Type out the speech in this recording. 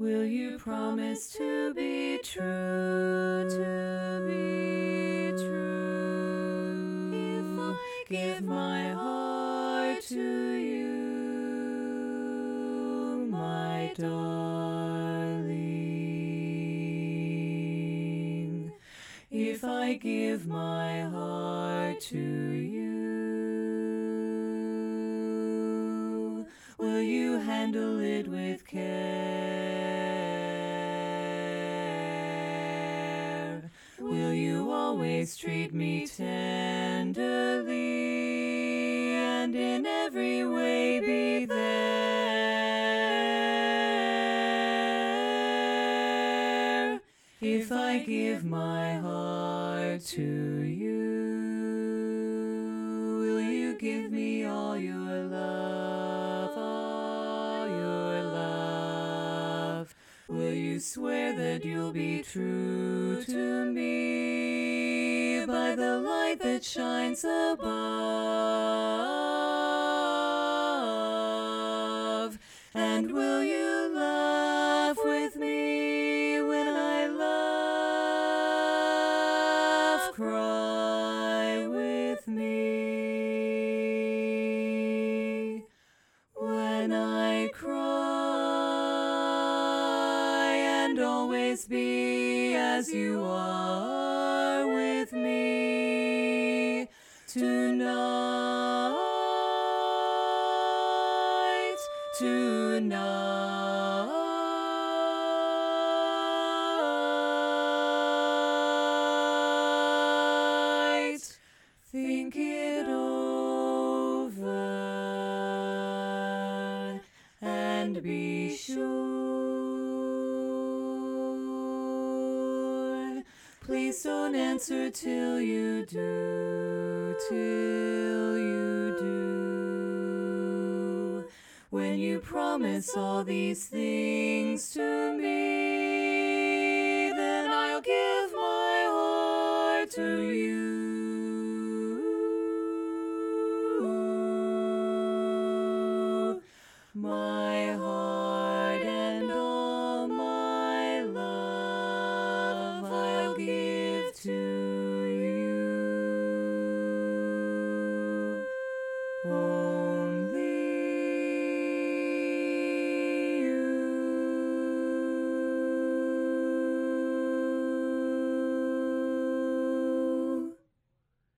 Will you promise to be true, to be true? If I give my heart to you, my darling. If I give my heart to you, will you handle it with care? Will you always treat me tenderly and in every way be there? If I give my heart to you, will you give me all your love, all your love? Will you swear that you'll be true to me by the light that shines above? And will you laugh with me when I laugh, cry with me when I cry, and always be as you are with me tonight, tonight. Think it over and be sure. Please don't answer till you do, till you do. When you promise all these things to me, then I'll give my heart to you.